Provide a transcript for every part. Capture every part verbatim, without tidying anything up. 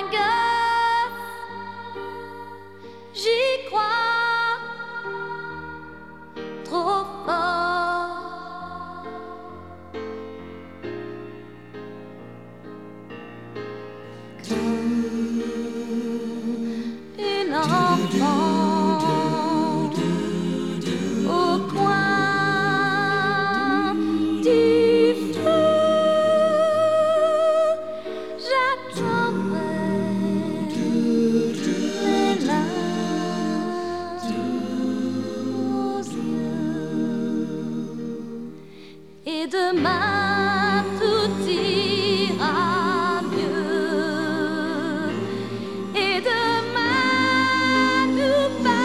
gosse, j'y crois trop fort. Comme une enfant au coin du feu, j'attendrai les larmes aux yeux. Et demain tout ira mieux. Et demain nous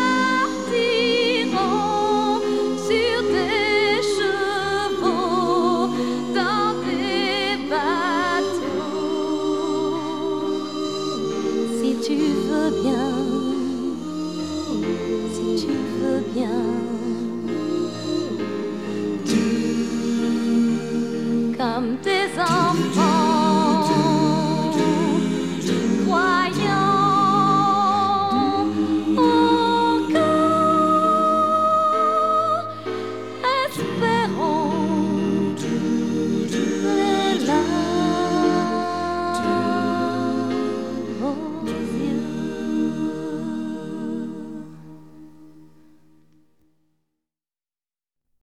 partirons sur des chevaux dans des bateaux. Si tu veux bien, si tu veux bien, comme tes enfants.